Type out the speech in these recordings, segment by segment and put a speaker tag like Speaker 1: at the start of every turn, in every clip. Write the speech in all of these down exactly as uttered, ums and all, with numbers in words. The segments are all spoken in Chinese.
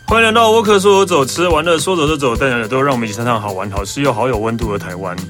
Speaker 1: 欢迎来到沃克说走走，吃玩乐说走就走，带来的都让我们一起探探好玩、好吃又好有温度的台湾。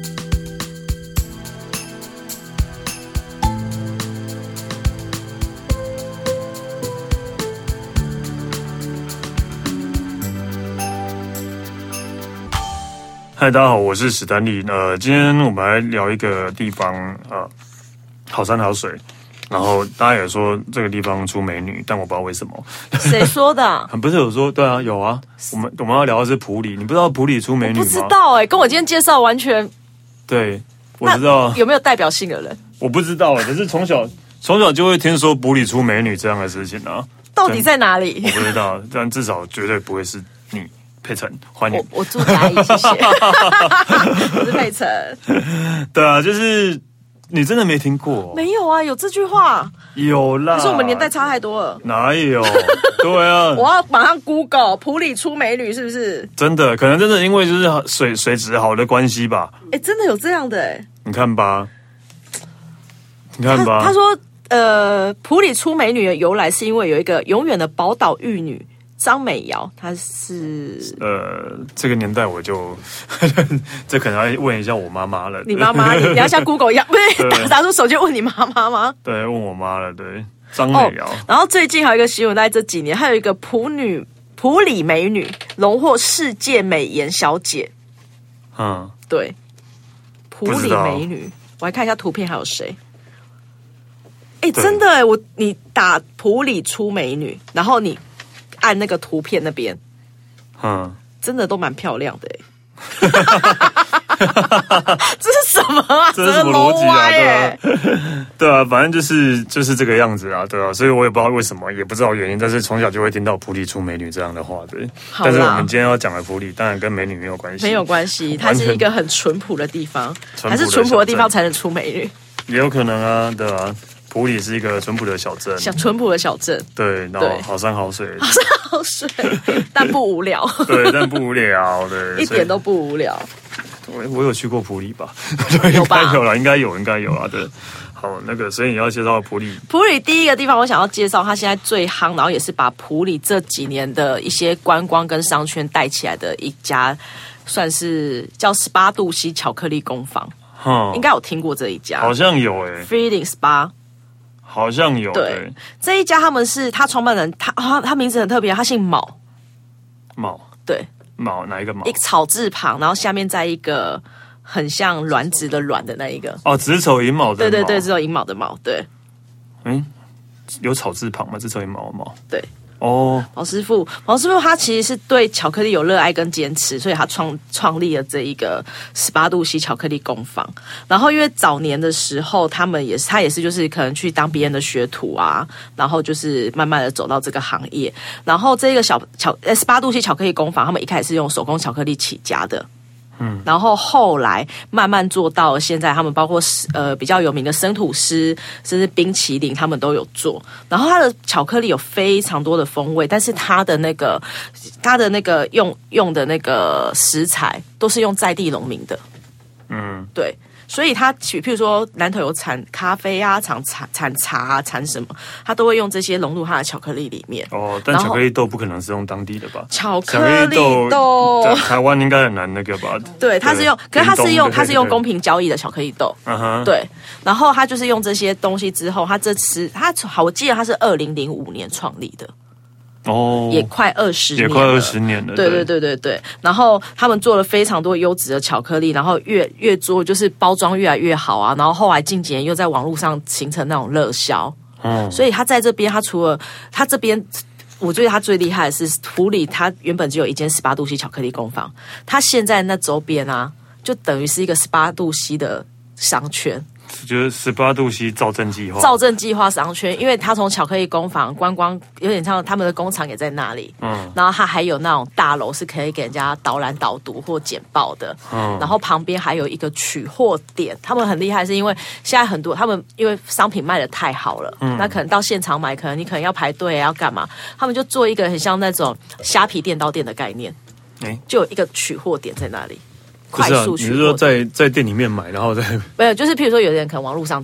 Speaker 1: 嗨，大家好，我是史丹利。呃，今天我们来聊一个地方，呃，好山好水。然后大家也说这个地方出美女，但我不知道为什么。
Speaker 2: 谁说的？
Speaker 1: 不是有说对啊，有啊。我们我们要聊的是埔里，你不知道埔里出美女吗？
Speaker 2: 不知道哎、欸，跟我今天介绍完全。
Speaker 1: 对，我知道。
Speaker 2: 有没有代表性的人？
Speaker 1: 我不知道，可是从小从小就会听说埔里出美女这样的事情啊。
Speaker 2: 到底在哪里？
Speaker 1: 我不知道，但至少绝对不会是你。佩岑，欢迎。
Speaker 2: 我我住嘉义，谢谢。我是佩岑。
Speaker 1: 对啊，就是你真的没听过？
Speaker 2: 没有啊，有这句话。
Speaker 1: 有啦。
Speaker 2: 可是我们年代差太多了。
Speaker 1: 哪有？对啊。
Speaker 2: 我要马上 Google 埔里出美女，是不是？
Speaker 1: 真的，可能真的因为就是水水质好的关系吧。
Speaker 2: 哎，真的有这样的哎、欸。
Speaker 1: 你看吧，你看吧。
Speaker 2: 他, 他说，呃，埔里出美女的由来是因为有一个永远的宝岛玉女。张美瑶，她是
Speaker 1: 呃，这个年代我就这可能要问一下我妈妈了。
Speaker 2: 你妈妈，你要像 Google 一样，不是打打出手机问你妈妈吗？
Speaker 1: 对，问我妈了。对，张美瑶、哦。
Speaker 2: 然后最近还有一个新闻，在这几年，还有一个埔女埔里美女荣获世界美颜小姐。
Speaker 1: 嗯，
Speaker 2: 对，埔里美女，我来看一下图片，还有谁？哎，真的哎，我你打埔里出美女，然后你。按那个图片那边，嗯，真的都蛮漂亮的哎、欸。这是什么啊？
Speaker 1: 这是什么逻辑啊？对啊，对啊，反正就是就是这个样子啊，对啊，所以我也不知道为什么，也不知道原因，但是从小就会听到埔里出美女这样的话，对。但是我们今天要讲的埔里，当然跟美女没有关系，
Speaker 2: 没有关系，它是一个很淳朴的地方，还是淳朴的地方才能出美女？
Speaker 1: 也有可能啊，对啊。埔里是一个淳朴的小镇，
Speaker 2: 像淳朴的小镇，
Speaker 1: 对，然后好山好水，
Speaker 2: 好山好水，但不无聊，
Speaker 1: 对，但不无聊，对，
Speaker 2: 一点都不无聊。
Speaker 1: 我我有去过埔里吧？
Speaker 2: 有吧？
Speaker 1: 应该有了，应该有，应该有啊。对，好，那个，所以你要介绍埔里。
Speaker 2: 埔里第一个地方，我想要介绍，它现在最夯，然后也是把埔里这几年的一些观光跟商圈带起来的一家，算是叫十八度 C 巧克力工坊。嗯，应该有听过这一家，
Speaker 1: 好像有诶、欸、
Speaker 2: ，Feeling Spa。
Speaker 1: 好像有
Speaker 2: 对, 对这一家，他们是他创办人，他他他名字很特别，他姓毛。
Speaker 1: 毛
Speaker 2: 对
Speaker 1: 毛哪一个毛？
Speaker 2: 一个草字旁，然后下面再一个很像卵子的卵的那一个。
Speaker 1: 哦，子丑寅卯的
Speaker 2: 对对对，子丑寅卯的卯。对，
Speaker 1: 嗯，有草字旁吗？子丑寅卯的卯。
Speaker 2: 对。
Speaker 1: 哦，
Speaker 2: 毛师傅，毛师傅他其实是对巧克力有热爱跟坚持，所以他创创立了这一个十八度 C 巧克力工坊。然后因为早年的时候，他们也是他也是就是可能去当别人的学徒啊，然后就是慢慢的走到这个行业。然后这个小巧十八度 C 巧克力工坊，他们一开始是用手工巧克力起家的。嗯，然后后来慢慢做到现在，他们包括呃比较有名的生吐司，甚至冰淇淋，他们都有做。然后它的巧克力有非常多的风味，但是它的那个它的那个用用的那个食材都是用在地农民的。嗯，对。所以他譬如说南投有产咖啡啊，产产产茶啊，产什么，他都会用这些融入他的巧克力里面。
Speaker 1: 哦，但巧克力豆不可能是用当地的吧？
Speaker 2: 巧克力豆
Speaker 1: 在台湾应该很难那个吧？
Speaker 2: 对，他是用，可是他是用他是用公平交易的巧克力豆。嗯哼，对。然后他就是用这些东西之后，他这次他好，我记得他是二零零五年创立的。哦，也快二十年了，
Speaker 1: 也快二十年了。
Speaker 2: 对对对对对。然后他们做了非常多优质的巧克力，然后越越做就是包装越来越好啊。然后后来近几年又在网络上形成那种热销。嗯，所以他在这边，他除了他这边，我觉得他最厉害的是埔里，他原本只有一间十八度 C 巧克力工坊，他现在那周边啊，就等于是一个十八度 C 的商圈。
Speaker 1: 就是十八度 C 造镇计划，
Speaker 2: 造镇计划商圈，因为他从巧克力工坊观光，有点像他们的工厂也在那里，嗯，然后他还有那种大楼是可以给人家导览导读或简报的，嗯，然后旁边还有一个取货点，他们很厉害，是因为现在很多他们因为商品卖得太好了，嗯，那可能到现场买，可能你可能要排队要干嘛，他们就做一个很像那种虾皮店到店的概念，欸，就有一个取货点在那里。快速取货，
Speaker 1: 你是说在在店里面买，然后再
Speaker 2: 没有？就是譬如说，有的人可能网络上订，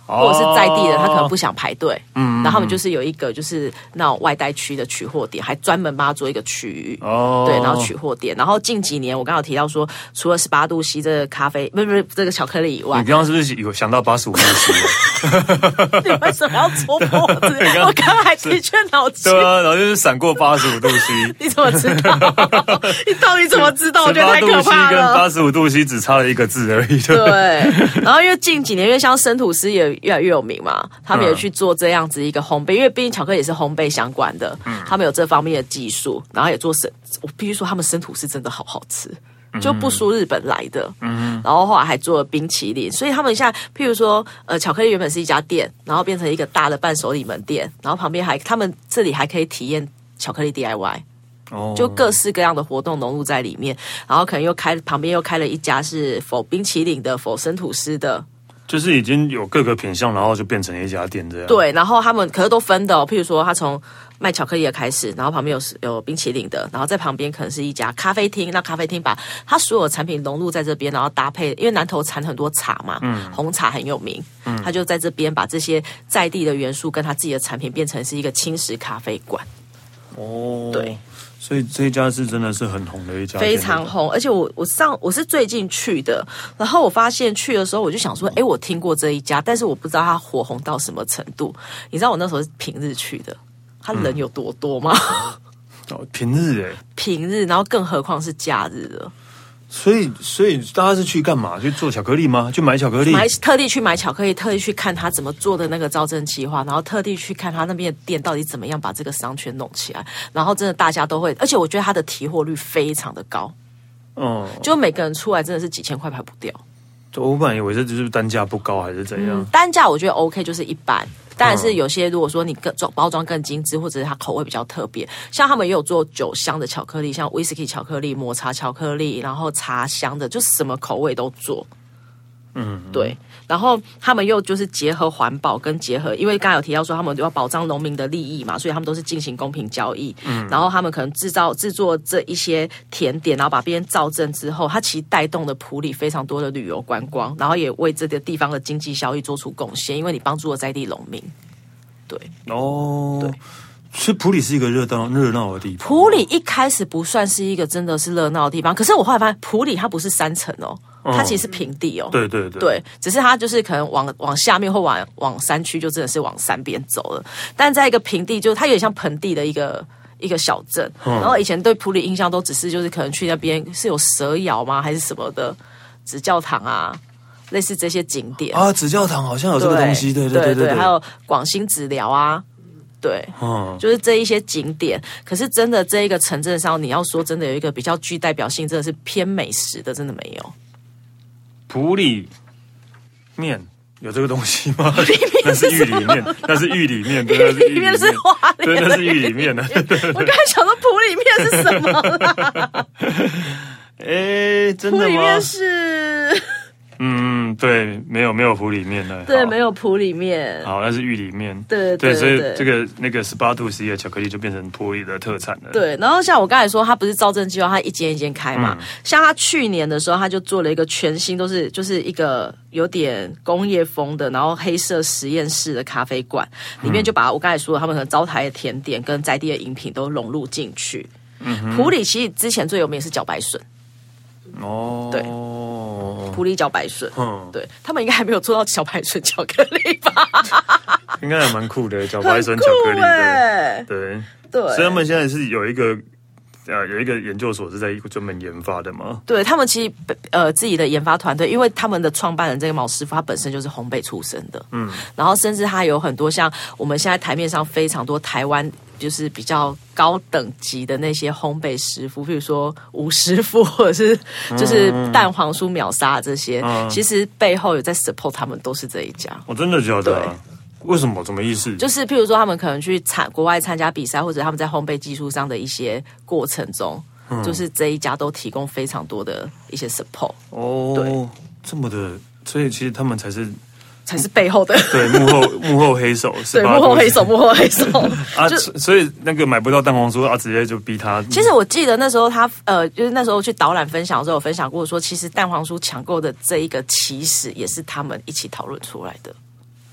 Speaker 2: 或者是在地的，他可能不想排队，嗯，然后他们就是有一个就是那种外带区的取货点，还专门帮他做一个区域，哦，对，然后取货点。然后近几年我刚刚有提到说，除了十八度 C 这个咖啡，不是不是这个巧克力以外，
Speaker 1: 你刚刚是不是有想到八十五度 C？
Speaker 2: 你为什么要戳破我？我刚刚还的确脑筋，
Speaker 1: 对啊，然后就是闪过八十五度 C，
Speaker 2: 你怎么知道？你到底怎么知道？我觉得太可怕了。
Speaker 1: 跟八十五度 C 只差了一个字而已。
Speaker 2: 对，然后因为近几年，因为像生吐司也越来越有名嘛，他们也去做这样子一个烘焙，因为毕竟巧克力也是烘焙相关的，嗯，他们有这方面的技术，然后也做生，我必须说他们生吐司真的好好吃。就不输日本来的，嗯，然后后来还做了冰淇淋，所以他们现在，譬如说，呃，巧克力原本是一家店，然后变成一个大的伴手礼门店，然后旁边还，他们这里还可以体验巧克力 D I Y， 哦，就各式各样的活动融入在里面，然后可能又开旁边又开了一家是否冰淇淋的，否生吐司的。
Speaker 1: 就是已经有各个品项，然后就变成一家店这样。
Speaker 2: 对，然后他们可是都分的哦，譬如说他从卖巧克力的开始，然后旁边有有冰淇淋的，然后在旁边可能是一家咖啡厅，那咖啡厅把他所有的产品融入在这边，然后搭配，因为南投产很多茶嘛，嗯，红茶很有名，嗯，他就在这边把这些在地的元素跟他自己的产品变成是一个轻食咖啡馆。哦，对。
Speaker 1: 所以这一家是真的是很红的一家，
Speaker 2: 非常红。而且我我上我是最近去的，然后我发现去的时候我就想说，哎，我听过这一家，但是我不知道它火红到什么程度。你知道我那时候是平日去的，它人有多多吗？
Speaker 1: 嗯、哦，平日哎，
Speaker 2: 平日，然后更何况是假日了。
Speaker 1: 所以，所以大家是去干嘛？去做巧克力吗？去买巧克力？
Speaker 2: 买特地去买巧克力，特地去看他怎么做的那个招生计划，然后特地去看他那边的店到底怎么样把这个商圈弄起来。然后真的大家都会，而且我觉得他的提货率非常的高，嗯，就每个人出来真的是几千块排不掉。
Speaker 1: 我本来以为这就是单价不高还是怎样，嗯、
Speaker 2: 单价我觉得 OK， 就是一般。当然是有些，如果说你更包装更精致，或者是它口味比较特别，像他们也有做酒香的巧克力，像威士忌巧克力、抹茶巧克力，然后茶香的，就什么口味都做。嗯，对。然后他们又就是结合环保跟结合，因为刚才有提到说他们要保障农民的利益嘛，所以他们都是进行公平交易。嗯，然后他们可能制造制作这一些甜点，然后把别人造证之后，它其实带动了埔里非常多的旅游观光，然后也为这个地方的经济效益做出贡献，因为你帮助了在地农民。对，
Speaker 1: 哦，对。所以埔里是一个热闹热闹的地方。
Speaker 2: 埔里一开始不算是一个真的是热闹的地方，可是我后来发现埔里它不是山城哦，它其实是平地哦。
Speaker 1: 嗯、对对对，
Speaker 2: 对，只是它就是可能往往下面或往往山区就真的是往山边走了，但在一个平地，就它有点像盆地的一个一个小镇。嗯、然后以前对埔里印象都只是就是可能去那边是有蛇窑吗，还是什么的纸教堂啊。类似这些景点
Speaker 1: 啊，纸教堂好像有这个东西，对对对 对, 对, 对，
Speaker 2: 还有广兴纸寮啊。对，嗯，就是这一些景点，可是真的这一个城镇上，你要说真的有一个比较具代表性，真的是偏美食的，真的没有。
Speaker 1: 埔里面有这个东西吗？那是玉里面，那是玉里面，
Speaker 2: 玉里面是花莲，
Speaker 1: 对，那是玉里面的。
Speaker 2: 我刚才想说埔里面是什么啦？
Speaker 1: 哎，真的吗？
Speaker 2: 埔里面是。
Speaker 1: 嗯，对，没有没有埔里面的，
Speaker 2: 对，没有埔里面，
Speaker 1: 好，那是玉里面，
Speaker 2: 对对
Speaker 1: 对, 对，所以这个那个十八度 C 的巧克力就变成埔里的特产了。
Speaker 2: 对，然后像我刚才说，它不是造镇计划，它一间一间开嘛。嗯、像他去年的时候，他就做了一个全新，都是就是一个有点工业风的，然后黑色实验室的咖啡馆，里面就把我刚才说的他们可能招牌的甜点跟在地的饮品都融入进去。嗯，埔里其实之前最有名是茭白笋。哦，对。埔里茭白笋，嗯，对他们应该还没有做到茭白笋巧克力吧？
Speaker 1: 应该还蛮酷的，茭白笋巧克力的，对对。所以他们现在是有一个呃有一个研究所是在专门研发的嘛？
Speaker 2: 对他们其实呃自己的研发团队，因为他们的创办人这个毛师傅，他本身就是烘焙出身的，嗯，然后甚至他有很多像我们现在台面上非常多台湾。就是比较高等级的那些烘焙师傅，比如说吴师傅，或者是就是蛋黄酥秒杀这些，嗯、其实背后有在 support 他们，都是这一家。
Speaker 1: 我、哦、真的觉得、啊，为什么？什么意思？
Speaker 2: 就是譬如说，他们可能去参国外参加比赛，或者他们在烘焙技术上的一些过程中，嗯、就是这一家都提供非常多的一些 support。
Speaker 1: 哦，对，这么的，所以其实他们才是。
Speaker 2: 才是背后的
Speaker 1: 对幕后幕后黑手，
Speaker 2: 对幕后黑手幕后黑手
Speaker 1: 啊，所以那个买不到蛋黄酥啊，直接就逼他。
Speaker 2: 其实我记得那时候他呃，就是那时候去导览分享的时候，有分享过说，其实蛋黄酥抢购的这一个起始也是他们一起讨论出来的。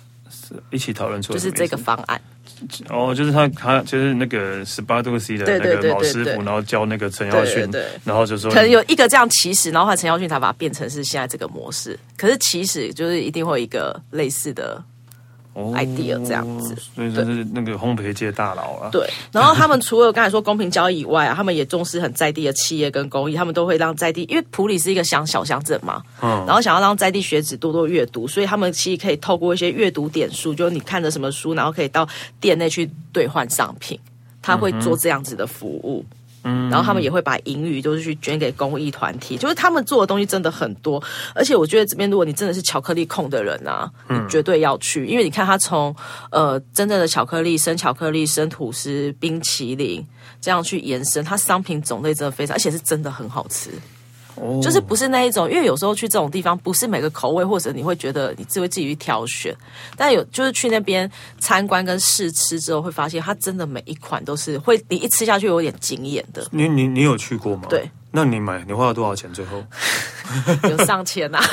Speaker 1: 一起讨论出
Speaker 2: 就是这个方案。
Speaker 1: 哦，就是他他就是那个十八度 C 的那个老师傅，然后教那个陈耀迅，然后就说
Speaker 2: 可能有一个这样起始，然后陈耀迅才把它变成是现在这个模式。可是起始就是一定会有一个类似的 idea 这样子，
Speaker 1: 所以就是那个烘焙界大佬啊。
Speaker 2: 对，然后他们除了刚才说公平交易以外啊，他们也重视很在地的企业跟公益，他们都会让在地，因为埔里是一个乡小乡镇嘛，嗯，然后想要让在地学子多多阅读，所以他们其实可以透过一些阅读点数，就是你看着什么书，然后可以到店内去兑换商品，他会做这样子的服务。嗯，然后他们也会把盈余都是去捐给公益团体，就是他们做的东西真的很多，而且我觉得这边如果你真的是巧克力控的人啊，你绝对要去，因为你看他从呃真正的巧克力、生巧克力、生吐司、冰淇淋这样去延伸，它商品种类真的非常，而且是真的很好吃。Oh. 就是不是那一种，因为有时候去这种地方，不是每个口味，或者你会觉得你自会自己去挑选。但有就是去那边参观跟试吃之后，会发现它真的每一款都是会，你一吃下去有点惊艳的。
Speaker 1: 你你你有去过吗？
Speaker 2: 对，
Speaker 1: 那你买你花了多少钱？最后
Speaker 2: 有上千啊，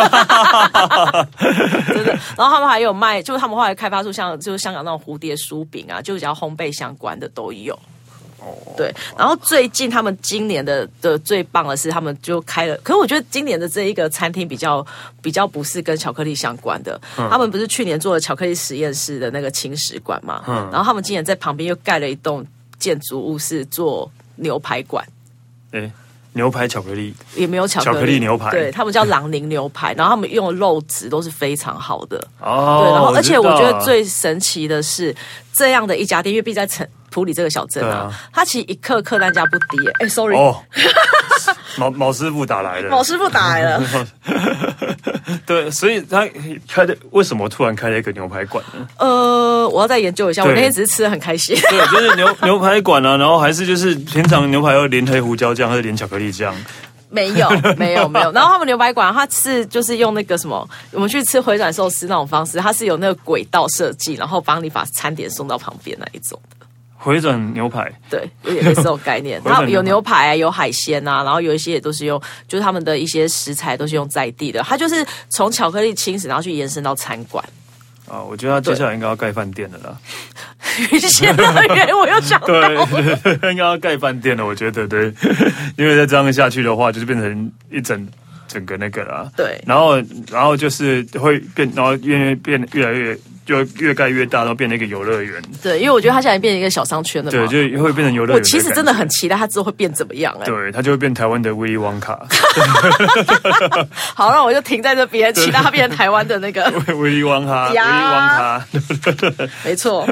Speaker 2: 真的。然后他们还有卖，就是他们后来开发出像就是香港那种蝴蝶酥饼啊，就只要烘焙相关的都有。对，然后最近他们今年的的最棒的是，他们就开了。可是我觉得今年的这一个餐厅比较比较不是跟巧克力相关的。嗯、他们不是去年做了巧克力实验室的那个轻食馆嘛？嗯，然后他们今年在旁边又盖了一栋建筑物，是做牛排馆。
Speaker 1: 哎，牛排巧克力
Speaker 2: 也没有巧克力，
Speaker 1: 巧克力牛排，
Speaker 2: 对他们叫朗宁牛排，然后他们用的肉质都是非常好的。
Speaker 1: 哦，
Speaker 2: 对，然后而且我觉得最神奇的是，这样的一家店，因为毕竟在城。埔里这个小镇啊，它其实一克客单价不低。哎 ，sorry， 哦，
Speaker 1: 毛毛师傅打来了，
Speaker 2: 毛师傅打来了。
Speaker 1: 对，所以他开的为什么突然开了一个牛排馆呢？
Speaker 2: 呃，我要再研究一下。我那天只是吃得很开心。
Speaker 1: 对，就是牛牛排馆啊，然后还是就是平常牛排要淋黑胡椒酱，还是淋巧克力酱？
Speaker 2: 没有，没有，没有。然后他们牛排馆，它是就是用那个什么，我们去吃回转寿司那种方式，它是有那个轨道设计，然后帮你把餐点送到旁边那一种的。
Speaker 1: 回转牛排，
Speaker 2: 对，有点类似这种概念。然后有牛排啊，有海鲜啊，然后有一些也都是用，就是他们的一些食材都是用在地的。它就是从巧克力轻食，然后去延伸到餐馆。
Speaker 1: 啊，我觉得他接下来应该要盖饭店的啦。
Speaker 2: 云仙乐园，我又想到了，
Speaker 1: 对，应该要盖饭店了。我觉得对，因为再这样下去的话，就是变成一整整个那个啦。
Speaker 2: 对，
Speaker 1: 然后然后就是会变，然后越变越来越。就越盖越大，然后变成一个游乐园。
Speaker 2: 对，因为我觉得它现在变成一个小商圈了嘛。
Speaker 1: 对，就会变成游乐园。
Speaker 2: 我其实真的很期待它之后会变怎么样哎、欸。
Speaker 1: 对，它就会变台湾的威利旺卡。
Speaker 2: 好，那我就停在这边，期待它变成台湾的那个
Speaker 1: 威利旺卡。威利旺卡，
Speaker 2: 没错。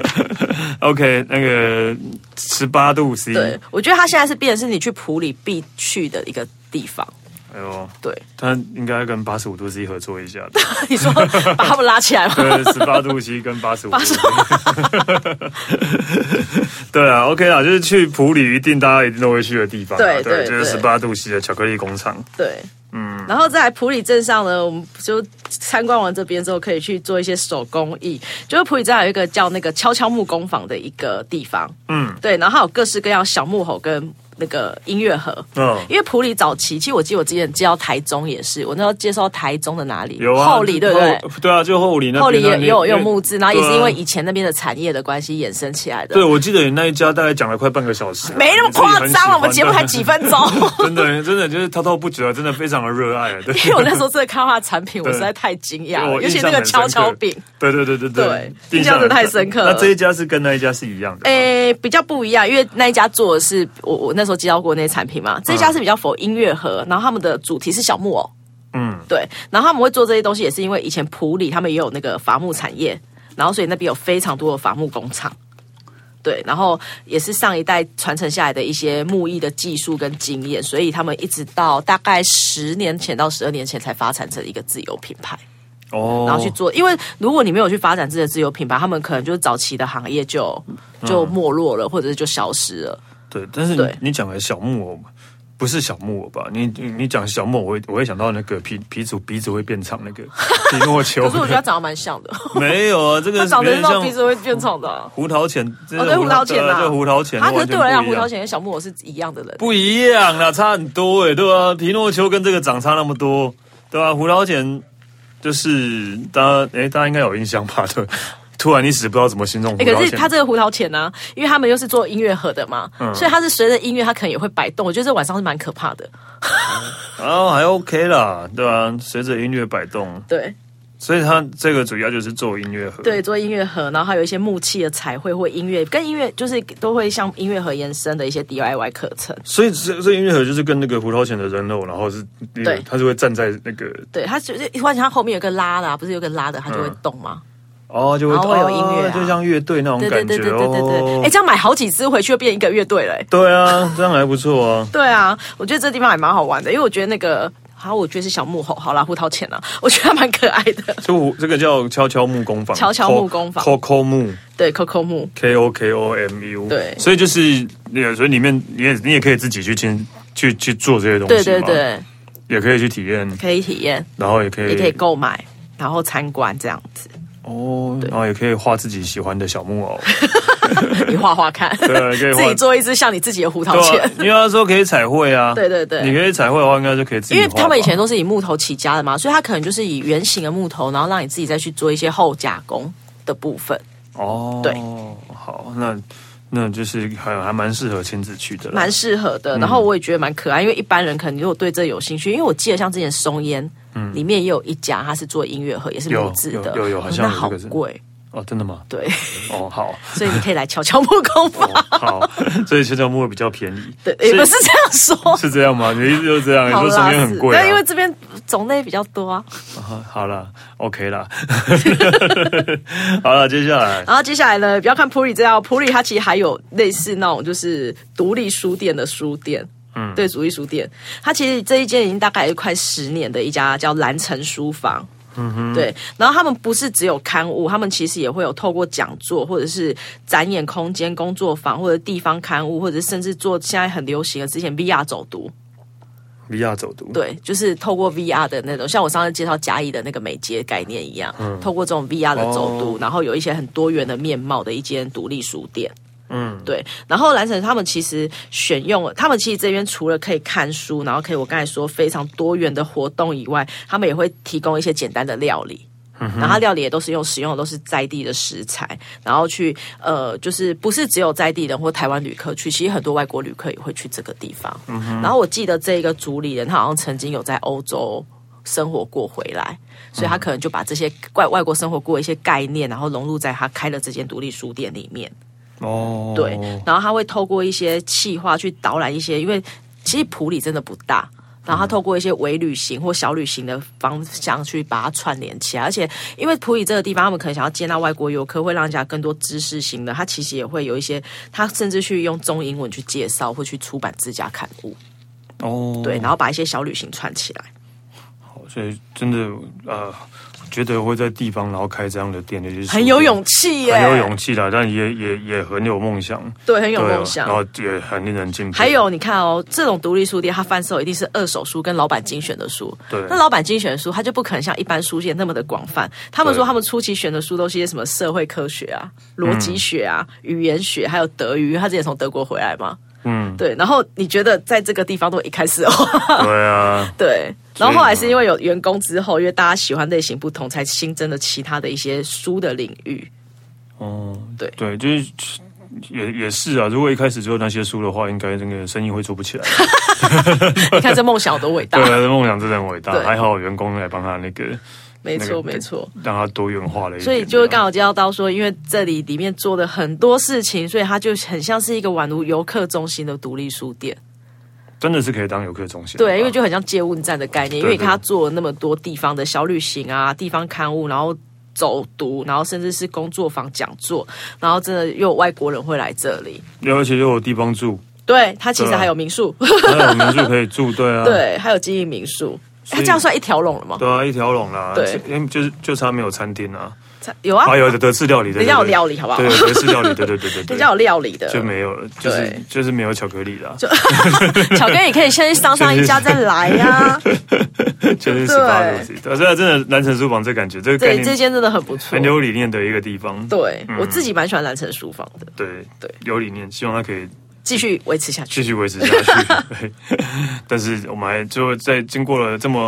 Speaker 1: OK， 那个十八度 C。
Speaker 2: 对，我觉得它现在是变成是你去埔里必去的一个地方。
Speaker 1: 哎呦，
Speaker 2: 对，
Speaker 1: 他应该跟八十五度 C 合作一下。
Speaker 2: 你说把他们拉起来吗？
Speaker 1: 对，十八度 C 跟八十五度 C。对啊 ，OK 啦，就是去埔里一定大家一定都会去的地方、啊。
Speaker 2: 对 对,
Speaker 1: 对，就是十八度 C 的巧克力工厂。
Speaker 2: 对，嗯，然后在埔里镇上呢，我们就参观完这边之后，可以去做一些手工艺。就是埔里镇有一个叫那个敲敲木工坊的一个地方，嗯，对，然后它有各式各样小木偶跟。那个音乐盒，嗯，因为埔里早期，其实我记得我之前介绍台中也是，我那时候介绍台中的哪里？
Speaker 1: 有啊，
Speaker 2: 后里对不对？
Speaker 1: 对啊，就后里那边。
Speaker 2: 后里也也有用木质，然后也是因为以前那边的产业的关系衍生起来的。
Speaker 1: 对，我记得你那一家大概讲了快半个小时，
Speaker 2: 没那么夸张了，我们节目才几分钟。
Speaker 1: 真的，真的就是滔滔不绝，真的非常的热爱。对，
Speaker 2: 因为我那时候真的看到他的产品，我实在太惊讶了，尤其那个敲敲饼。
Speaker 1: 对对对对对，
Speaker 2: 印象真的太深刻了。
Speaker 1: 那这一家是跟那一家是一样的？
Speaker 2: 诶，比较不一样，因为那一家做的是我我那时候介绍过那些产品。嘛，这家是比较否音乐盒，然后他们的主题是小木偶，嗯，对，然后他们会做这些东西，也是因为以前埔里他们也有那个伐木产业，然后所以那边有非常多的伐木工厂，对，然后也是上一代传承下来的一些木艺的技术跟经验，所以他们一直到大概十年前到十二年前才发展成一个自有品牌。哦，然后去做，因为如果你没有去发展自己的自有品牌，他们可能就是早期的行业就就没落了，嗯、或者是就消失了。
Speaker 1: 对，但是 你, 你讲的小木偶不是小木偶吧？你你讲小木偶，我会我会想到那个皮皮子鼻子会变长那个皮诺丘。
Speaker 2: 可是我觉得他长得蛮像的。
Speaker 1: 没有啊，这个
Speaker 2: 他长得像鼻子会变长的、啊。
Speaker 1: 胡桃钳，
Speaker 2: 哦对，胡桃钳啊，
Speaker 1: 对胡桃钳。
Speaker 2: 他可是对我来讲，胡桃钳跟小木偶是一样的人。
Speaker 1: 不一样啦，差很多哎、欸，对吧、啊？皮诺丘跟这个长差那么多，对吧、啊？胡桃钳。 就是大家哎，大家应该有印象吧？对。突然一时不知道怎么形容胡桃钳、
Speaker 2: 欸、可是他这个胡桃钳呢、啊，因为他们又是做音乐盒的嘛、嗯，所以它是随着音乐，它可能也会摆动。我觉得这晚上是蛮可怕的。
Speaker 1: 哦，还 OK 啦，对啊，随着音乐摆动。
Speaker 2: 对，
Speaker 1: 所以它这个主要就是做音乐盒。
Speaker 2: 对，做音乐盒，然后还有一些木器的彩绘或音乐，跟音乐就是都会向音乐盒延伸的一些 D I Y 课程。
Speaker 1: 所以这这音乐盒就是跟那个胡桃钳的人偶，然后是对，它是会站在那个，
Speaker 2: 对，它就是幻想它后面有个拉的、啊，不是有个拉的，它就会动吗？嗯
Speaker 1: 哦，就会，
Speaker 2: 然后会有音乐、啊
Speaker 1: 哦，就像乐队那种感觉。
Speaker 2: 对对对对对对对。哎、欸，这样买好几支回去就变一个乐队了、欸。
Speaker 1: 对啊，这样还不错啊。
Speaker 2: 对啊，我觉得这地方还蛮好玩的，因为我觉得那个，好，我觉得是小木偶，好啦，胡桃钳啊，我觉得还蛮可爱的。
Speaker 1: 就这个叫敲敲木工坊，
Speaker 2: 敲敲木工坊
Speaker 1: ，Coco 木，
Speaker 2: 对 ，Coco 木
Speaker 1: ，K O K O M U，
Speaker 2: 对，
Speaker 1: 所以就是那个，所以里面你也你也可以自己去亲去去做这些东西，
Speaker 2: 对对对，
Speaker 1: 也可以去体验，
Speaker 2: 可以体验，
Speaker 1: 然后也可以
Speaker 2: 也可以购买，然后参观这样子。
Speaker 1: 哦，然后也可以画自己喜欢的小木偶，
Speaker 2: 你画画看，
Speaker 1: 对，可以
Speaker 2: 自己做一只像你自己的胡桃钳、啊。
Speaker 1: 因为他说可以彩绘啊，
Speaker 2: 对对对，
Speaker 1: 你可以彩绘的话，应该就可以自己画。
Speaker 2: 因为他们以前都是以木头起家的嘛，所以他可能就是以圆形的木头，然后让你自己再去做一些后加工的部分。
Speaker 1: 哦，
Speaker 2: 对，
Speaker 1: 好，那。那就是还还蛮适合亲子去的，
Speaker 2: 蛮适合的。然后我也觉得蛮可爱，因为一般人可能如果对这有兴趣，因为我记得像之前松烟，嗯，里面也有一家，它是做音乐盒，也是木质的，
Speaker 1: 有有有，好像
Speaker 2: 好贵
Speaker 1: 哦，真的吗？
Speaker 2: 对，
Speaker 1: 哦好，
Speaker 2: 所以你可以来敲敲木工坊、
Speaker 1: 哦，好，所以敲敲木会比较便宜，
Speaker 2: 对，也不是这样说，
Speaker 1: 是这样吗？你的意思就是这样？你说松烟很贵、啊，
Speaker 2: 但因为这边种类比较多啊。
Speaker 1: 啊好了 ，OK 啦，好了，接下来，
Speaker 2: 然后接下来呢，不要看普里这样，普里它其实还有类似那种就是独立书店的书店。嗯，对，独立书店，它其实这一间已经大概是快十年的一家叫蓝城书房。嗯哼，对，然后他们不是只有刊物，他们其实也会有透过讲座或者是展演空间、工作坊或者地方刊物，或者甚至做现在很流行的之前 V R 走读。
Speaker 1: V R 走读，
Speaker 2: 对，就是透过 V R 的那种，像我上次介绍嘉义的那个美街概念一样，嗯，透过这种 V R 的走读，哦、然后有一些很多元的面貌的一间独立书店。嗯，对。然后蓝城他们其实选用了，他们其实这边除了可以看书，然后可以我刚才说非常多元的活动以外，他们也会提供一些简单的料理。嗯、然后他料理也都是用使用的都是在地的食材，然后去呃，就是不是只有在地人或台湾旅客去，其实很多外国旅客也会去这个地方。嗯、然后我记得这一个主理人，他好像曾经有在欧洲生活过回来，所以他可能就把这些外外国生活过的一些概念，然后融入在他开的这间独立书店里面。哦，对，然后他会透过一些企划去导览一些，因为其实埔里真的不大，然后他透过一些微旅行或小旅行的方向去把它串联起来，而且因为埔里这个地方，他们可能想要接纳外国游客，会让人家更多知识型的，他其实也会有一些，他甚至去用中英文去介绍或去出版自家刊物。哦，对，然后把一些小旅行串起来。
Speaker 1: 好，所以真的呃。觉得会在地方然后开这样的店，就是
Speaker 2: 很有勇气耶，
Speaker 1: 很有勇气啦，但也也也很有梦想，
Speaker 2: 对，很有梦想，
Speaker 1: 然后也很令人敬佩。
Speaker 2: 还有你看哦，这种独立书店，它贩售一定是二手书跟老板精选的书，
Speaker 1: 对，
Speaker 2: 那老板精选的书，它就不可能像一般书店那么的广泛。他们说他们初期选的书都是一些什么社会科学啊、逻辑学啊、嗯、语言学，还有德语，他之前从德国回来嘛。嗯，对，然后你觉得在这个地方都一开始哦，
Speaker 1: 对啊，
Speaker 2: 对，然后后来是因为有员工之后，因为大家喜欢类型不同，才新增了其他的一些书的领域。哦，对
Speaker 1: 对，就是也也是啊，如果一开始就有那些书的话，应该那个生意会做不起来。
Speaker 2: 你看这梦想有多伟大，
Speaker 1: 对，这梦想真的很伟大，还好有员工来帮他那个。
Speaker 2: 没错，那个、没错，
Speaker 1: 让它多元化了一点。
Speaker 2: 所以就会刚好介绍到说，因为这里里面做的很多事情，所以它就很像是一个宛如游客中心的独立书店。
Speaker 1: 真的是可以当游客中心。
Speaker 2: 对，因为就很像借问站的概念，因为你看他做了那么多地方的小旅行啊、地方刊物，然后走读，然后甚至是工作坊讲座，然后真的又有外国人会来这里，
Speaker 1: 而且又有地方住。
Speaker 2: 对，它其实还有民宿，
Speaker 1: 还有民宿可以住，对啊，
Speaker 2: 对，还有经营民宿。它这样算一条龙了吗？
Speaker 1: 对啊，一条龙啦。
Speaker 2: 对，
Speaker 1: 就是就差没有餐厅啊。
Speaker 2: 有啊，
Speaker 1: 啊有德式料理的，
Speaker 2: 人家有料理好不好？
Speaker 1: 对，德式料理，对对对对，
Speaker 2: 人家有料理的
Speaker 1: 就没有了，就是就是没有巧克力啦。
Speaker 2: 巧克力可以先去上上一家再来呀。
Speaker 1: 就是十八度 C， 对，所以真的蓝城书房这感觉，这个概念
Speaker 2: 这间真的很不错，
Speaker 1: 很有理念的一个地方。
Speaker 2: 对、嗯、我自己蛮喜欢蓝城书房的。
Speaker 1: 对对，有理念，希望它可以。
Speaker 2: 继续维持下去，
Speaker 1: 继续维持下去。但是我们还就在经过了这么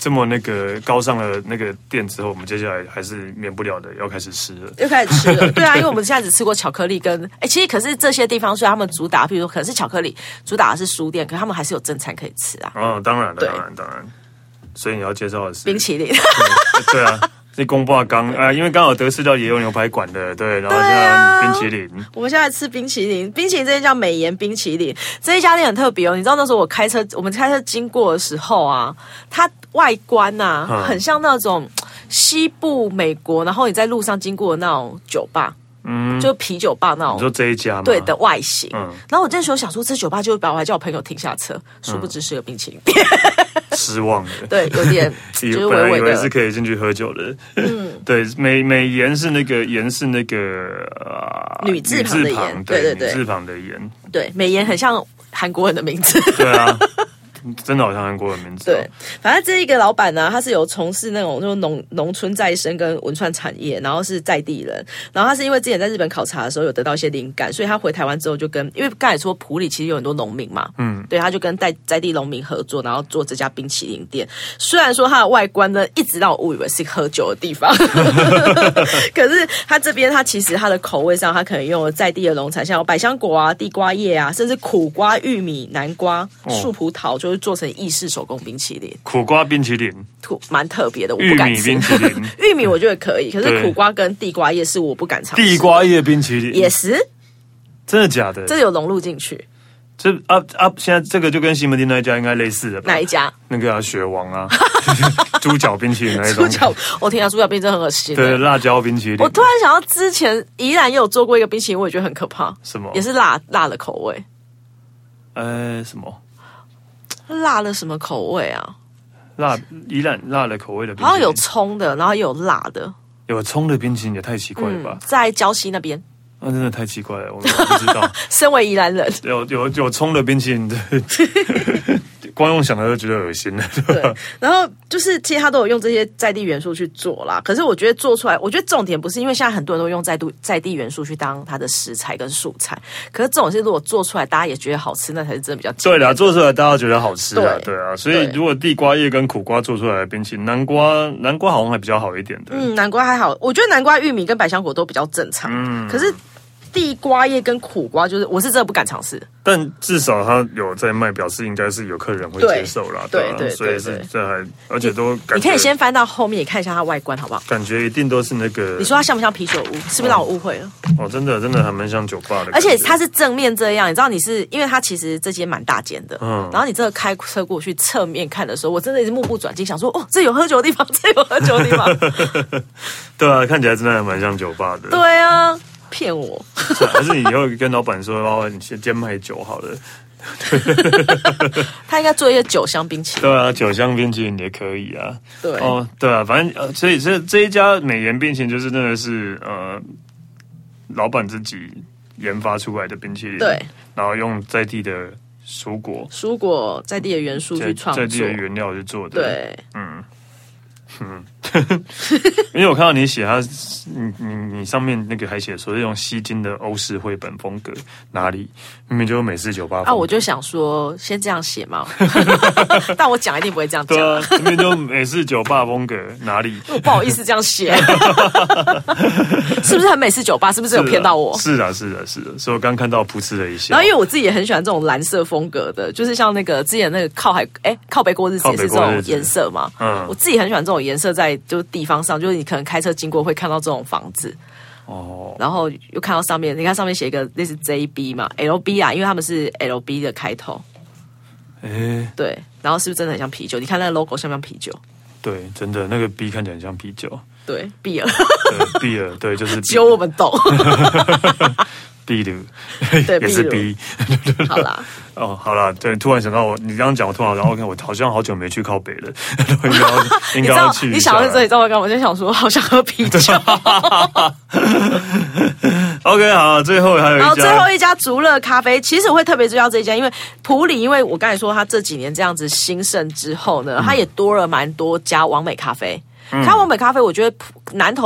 Speaker 1: 这么那个高尚的那个店之后，我们接下来还是免不了的要开始吃了，
Speaker 2: 又开始吃了。对啊，因为我们现在只吃过巧克力跟哎，其实可是这些地方虽然他们主打，比如说可能是巧克力，主打的是书店，可是他们还是有正餐可以吃啊。
Speaker 1: 哦，当然当然当然。所以你要介绍的是
Speaker 2: 冰淇淋。
Speaker 1: 对啊。这公霸刚啊，因为刚好德式料理也有牛排馆的，对，然后现在冰淇淋、啊，
Speaker 2: 我们现在吃冰淇淋，冰淇淋这间叫美颜冰淇淋，这一家店很特别哦。你知道那时候我开车，我们开车经过的时候啊，它外观啊，嗯、很像那种西部美国，然后你在路上经过的那种酒吧。嗯，就啤酒吧那种，
Speaker 1: 你说这一家吗？
Speaker 2: 对的外形。
Speaker 1: 嗯，
Speaker 2: 然后我那时候想说，这酒吧就把我还叫我朋友停下车，殊不知是个冰淇淋店，
Speaker 1: 失望了。
Speaker 2: 对，有点就是微微的，
Speaker 1: 以为是可以进去喝酒的。嗯，对，美美颜是那个颜是那个、呃、
Speaker 2: 女字旁的颜，对对对，
Speaker 1: 女字旁的颜。
Speaker 2: 对，美颜很像韩国人的名字。
Speaker 1: 对啊。真的好像韩国人名字、哦。
Speaker 2: 对，反正这一个老板呢，他是有从事那种就是农农村再生跟文创产业，然后是在地人。然后他是因为之前在日本考察的时候有得到一些灵感，所以他回台湾之后就跟，因为刚才说埔里其实有很多农民嘛，嗯，对，他就跟在在地农民合作，然后做这家冰淇淋店。虽然说它的外观呢，一直让我误以为是喝酒的地方，可是他这边他其实他的口味上，他可能用了在地的农产，像有百香果啊、地瓜叶啊，甚至苦瓜、玉米、南瓜、树葡萄，就。做成意式手工冰淇淋，
Speaker 1: 苦瓜冰淇淋，
Speaker 2: 蛮特别的，我不敢吃。
Speaker 1: 玉米冰淇淋，
Speaker 2: 玉米我觉得可以，可是苦瓜跟地瓜叶是我不敢尝试。
Speaker 1: 地瓜叶冰淇淋也
Speaker 2: 是，
Speaker 1: 真的假的？
Speaker 2: 这有融入进去。
Speaker 1: 这啊啊！现在这个就跟西门町那一家应该类似的吧？
Speaker 2: 哪一家？
Speaker 1: 那个啊，雪王啊，猪脚冰淇淋那一种。
Speaker 2: 猪脚，我天啊，猪脚冰真的很恶心。
Speaker 1: 对，辣椒冰淇淋。
Speaker 2: 我突然想到，之前宜兰也有做过一个冰淇淋，我也觉得很可怕。
Speaker 1: 什么？
Speaker 2: 也是辣辣的口味。
Speaker 1: 呃，什么？
Speaker 2: 辣的什么口味啊？
Speaker 1: 辣宜兰辣的口味的冰淇淋，
Speaker 2: 好像有葱的，然后也有辣的。
Speaker 1: 有葱的冰淇淋也太奇怪了吧？
Speaker 2: 嗯、在礁溪那边。
Speaker 1: 那、啊、真的太奇怪了，我不知道。
Speaker 2: 身为宜兰人，
Speaker 1: 有有有葱的冰淇淋，光用想的就觉得恶心了。
Speaker 2: 对，然后就是其实他都有用这些在地元素去做啦。可是我觉得做出来，我觉得重点不是因为现在很多人都用在地在地元素去当它的食材跟素材。可是这种是如果做出来大家也觉得好吃，那才是真的比较
Speaker 1: 对啦，做出来大家觉得好吃啊，对, 对啊。所以如果地瓜叶跟苦瓜做出来的冰淇淋，南瓜南瓜好像还比较好一点的。
Speaker 2: 嗯，南瓜还好，我觉得南瓜、玉米跟百香果都比较正常。嗯，可是。地瓜叶跟苦瓜，就是我是真的不敢尝试，
Speaker 1: 但至少他有在卖，表示应该是有客人会接受啦，
Speaker 2: 对对，
Speaker 1: 所以是这还而且都感觉
Speaker 2: 你可以先翻到后面，你看一下它外观好不好？
Speaker 1: 感觉一定都是那个，
Speaker 2: 你说它像不像啤酒屋？是不是让我误会了？
Speaker 1: 哦，真的真的还蛮像酒吧的，
Speaker 2: 而且它是正面这样，你知道你是因为它其实这间蛮大间的，嗯，然后你这个开车过去侧面看的时候，我真的是目不转睛，想说哦，这有喝酒的地方，这有喝酒的地方，
Speaker 1: 对啊，看起来真的还蛮像酒吧的，
Speaker 2: 对啊。骗我，
Speaker 1: 还是你以后跟老板说，哦，你先兼卖酒好了。
Speaker 2: 他应该做一些酒香冰淇淋。
Speaker 1: 对啊，酒香冰淇淋也可以啊。
Speaker 2: 对
Speaker 1: 哦，对啊，反正呃，所以这这一家美颜冰淇淋就是真的是呃，老板自己研发出来的冰淇淋。
Speaker 2: 对，然
Speaker 1: 后用在地的蔬果、
Speaker 2: 蔬果在地的元素去创作，
Speaker 1: 在地的原料去做的。
Speaker 2: 对，
Speaker 1: 嗯。嗯，因为我看到你写他，你你你上面那个还写说是用吸睛的欧式绘本风格，哪里明明就是美式酒吧风格
Speaker 2: 啊？我就想说，先这样写嘛，但我讲一定不会这样讲。
Speaker 1: 对啊，明明就美式酒吧风格，哪里？
Speaker 2: 我不好意思这样写，是不是很美式酒吧？是不是有骗到我？
Speaker 1: 是啊，是啊，是啊，所以我刚看到噗嗤了一下。
Speaker 2: 然后因为我自己也很喜欢这种蓝色风格的，就是像那个之前那个靠海哎靠北过日子也是这种颜色嘛。嗯，我自己很喜欢这种颜色在就是地方上，就是你可能开车经过会看到这种房子哦，然后又看到上面，你看上面写一个类似 J B 嘛 ，L B 啊，因为他们是 L B 的开头，哎、欸，对，然后是不是真的很像啤酒？你看那个 logo 像不像啤酒？
Speaker 1: 对，真的那个 B 看起来很像啤酒，
Speaker 2: 对，比尔，
Speaker 1: 对，比尔，对，就是
Speaker 2: 只有我们懂。
Speaker 1: B 的，
Speaker 2: 对，
Speaker 1: 也是 B。
Speaker 2: 好啦，
Speaker 1: 哦，好啦，对，突然想到我，你刚刚讲，我突然然后看我好像好久没去靠北了，应该要应该要去一下。
Speaker 2: 你想到这里，你知道我干嘛？我就想说，好想喝啤酒。
Speaker 1: OK， 好，最后还有一家，
Speaker 2: 然后最后一家竹乐咖啡，其实我会特别注意到这一家，因为埔里，因为我刚才说他这几年这样子兴盛之后呢，他、嗯、也多了蛮多家网美咖啡。嗯、看网美咖啡，我觉得南投。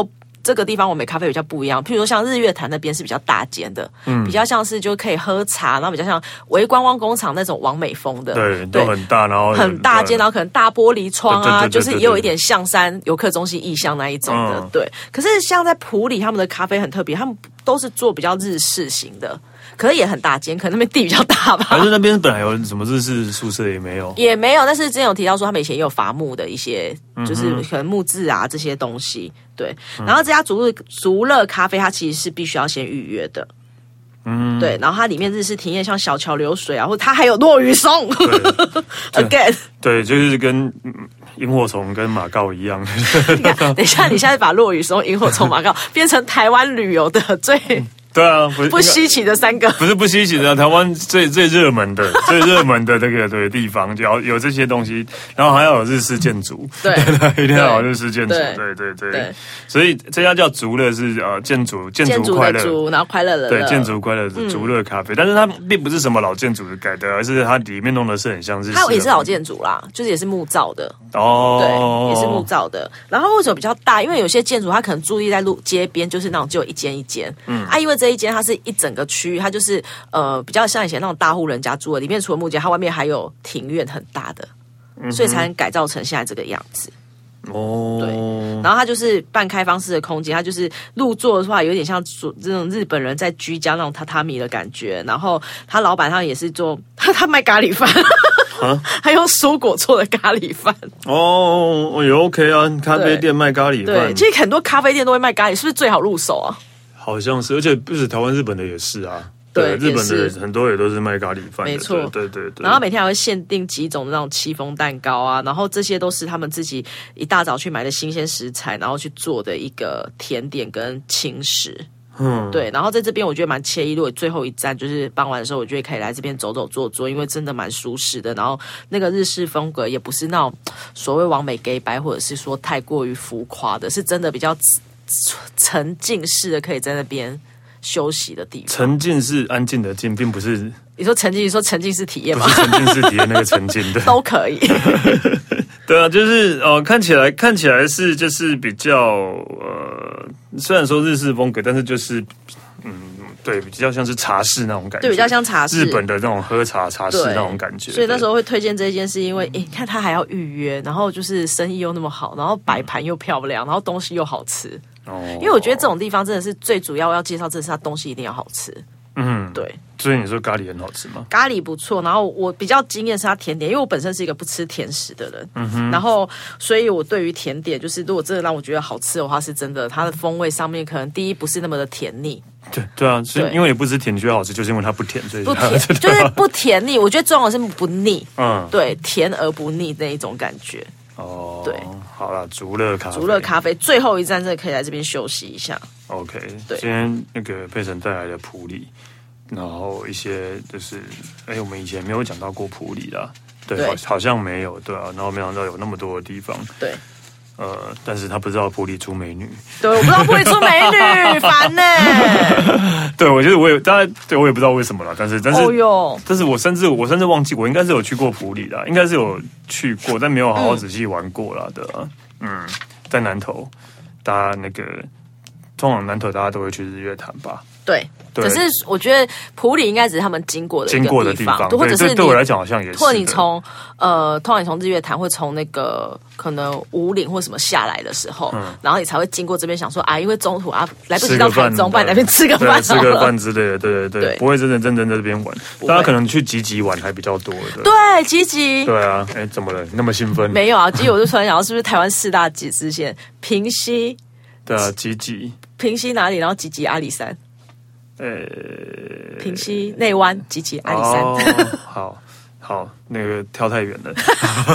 Speaker 2: 这个地方完美咖啡比较不一样，譬如说像日月潭那边是比较大间的，嗯，比较像是就可以喝茶，然后比较像微观光工厂那种完美风的，
Speaker 1: 对，都很大，然后
Speaker 2: 很大间，然后可能大玻璃窗啊，就是也有一点象山游客中心意象那一种的，嗯、对。可是像在埔里他们的咖啡很特别，他们都是做比较日式型的。可是也很大间，可能那边地比较大吧。
Speaker 1: 还是那边本来有什么日式宿舍也没有，
Speaker 2: 也没有。但是之前有提到说，他们以前也有伐木的一些，就是可能木质啊这些东西。对，然后这家竹乐竹乐咖啡，它其实是必须要先预约的。嗯，对。然后它里面日式庭院像小桥流水啊，或者它还有落羽松。Again，
Speaker 1: 对，就是跟萤火虫跟马告一样。
Speaker 2: 等一下，你现在把落羽松、萤火虫、马告变成台湾旅游的最。
Speaker 1: 对啊，不
Speaker 2: 不稀奇的三个，
Speaker 1: 不是不稀奇的，台湾最最热门的、最热门的这个对地方，就要有这些东西，然后还要有日式建筑，
Speaker 2: 对，
Speaker 1: 一定要有日式建筑，对对对对。所以这家叫竹乐是呃建筑建筑快乐，
Speaker 2: 竹然后快乐的
Speaker 1: 对建筑快乐的竹乐咖啡，但是它并不是什么老建筑改的，而是它里面弄的是很像日式，
Speaker 2: 它也是老建筑啦，就是也是木造的
Speaker 1: 哦，
Speaker 2: 对，也是木造的。然后为什么比较大？因为有些建筑它可能注意在路街边，就是那种只有一间一间，嗯啊，因为这。这一间它是一整个区域，它就是呃比较像以前那种大户人家住的，里面除了木间，它外面还有庭院很大的，嗯、所以才能改造成现在这个样子。哦，对，然后它就是半开放式的空间，它就是入座的话有点像这种日本人在居家那种榻榻米的感觉。然后他老板他也是做他卖咖喱饭。啊，还用蔬果做的咖喱饭
Speaker 1: 哦，也 OK 啊，咖啡店卖咖喱饭，
Speaker 2: 对，其实很多咖啡店都会卖咖喱，是不是最好入手啊？
Speaker 1: 好像是，而且不止台湾、日本的也是啊。对，日本的很多也都是卖咖喱饭的，
Speaker 2: 没错，
Speaker 1: 对对对。
Speaker 2: 然后每天还会限定几种那种戚风蛋糕啊，然后这些都是他们自己一大早去买的新鲜食材，然后去做的一个甜点跟轻食。嗯，对。然后在这边我觉得蛮惬意，如果最后一站就是傍晚的时候，我觉得可以来这边走走坐坐，因为真的蛮舒适的。然后那个日式风格也不是那种所谓完美 gay 白，或者是说太过于浮夸的，是真的比较沉浸式的，可以在那边休息的地方。
Speaker 1: 沉浸是安静的静，并不是
Speaker 2: 你说沉浸，你说沉浸式体验吗？
Speaker 1: 不是沉浸式体验那个沉浸的
Speaker 2: 都可以。
Speaker 1: 对啊，就是呃，看起来看起来是就是比较呃，虽然说日式风格，但是就是嗯，对，比较像是茶室那种感觉，
Speaker 2: 对，比较像茶室，
Speaker 1: 日本的那种喝茶茶室那种感觉。
Speaker 2: 所以那时候会推荐这件事，因为诶，看他还要预约，然后就是生意又那么好，然后摆盘又漂亮，然后东西又好吃。哦，因为我觉得这种地方真的是最主要要介绍，这是它东西一定要好吃。嗯，对。
Speaker 1: 所以你说咖喱很好吃吗？
Speaker 2: 咖喱不错，然后我比较惊艳是它甜点，因为我本身是一个不吃甜食的人，嗯哼，然后所以我对于甜点，就是如果真的让我觉得好吃的话，是真的它的风味上面可能第一不是那么的甜腻。
Speaker 1: 对对啊，是因为你不吃甜，你觉得好吃，就是因为它不甜，所以
Speaker 2: 不甜就是不甜腻。我觉得重要的是不腻，嗯，对，甜而不腻那一种感觉。哦，对，
Speaker 1: 好了，竹乐咖啡，
Speaker 2: 竹乐咖啡最后一站真的可以来这边休息一下。
Speaker 1: OK， 对，今天那个佩晨带来的普里，然后一些就是，哎，我们以前没有讲到过普里啦，对，对好, 好像没有，对啊，然后没想到有那么多的地方，
Speaker 2: 对。
Speaker 1: 呃，但是他不知道普里出美女，
Speaker 2: 对，我不知道普里出美女，烦呢、欸。
Speaker 1: 对，我觉得我也，当然，对我也不知道为什么了，但是，但是，
Speaker 2: 哦哟，
Speaker 1: 但是我甚至我甚至忘记，我应该是有去过普里的，应该是有去过，但没有好好仔细玩过啦的。嗯，在南投，大家那个通常南投大家都会去日月潭吧？
Speaker 2: 对。可是我觉得普里应该只是他们经过的一个地方，
Speaker 1: 经过的地方，
Speaker 2: 或者是
Speaker 1: 对我来讲好像也是。
Speaker 2: 或者你从呃，通常你从日月潭会从那个可能武岭或什么下来的时候，嗯、然后你才会经过这边，想说啊，因为中途啊来不及到台中，不然那边吃个饭，
Speaker 1: 吃个饭之类的，对对 对, 对，不会真的真正在这边玩。大家可能去集集玩还比较多的。
Speaker 2: 对，集集。
Speaker 1: 对啊，哎，怎么了？那么兴奋？
Speaker 2: 没有啊，集集我就突然想到，是不是台湾四大集支线？平溪。
Speaker 1: 对啊，集集。
Speaker 2: 平溪哪里？然后集集阿里山。呃，平溪内湾集集阿里山，
Speaker 1: 哦、好好，那个跳太远了。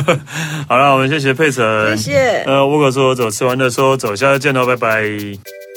Speaker 1: 好了，我们谢谢佩晨，
Speaker 2: 谢谢。
Speaker 1: 呃，我可说走，吃完的说走，下次见喽，拜拜。